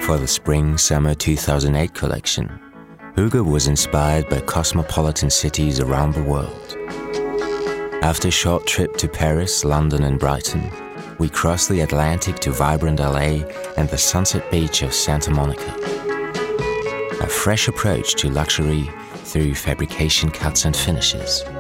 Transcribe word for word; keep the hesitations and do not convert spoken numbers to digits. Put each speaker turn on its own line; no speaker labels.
For the Spring-Summer two thousand eight collection, Hugo was inspired by cosmopolitan cities around the world. After a short trip to Paris, London and Brighton, we crossed the Atlantic to vibrant L A and the sunset beach of Santa Monica. A fresh approach to luxury through fabrication cuts and finishes.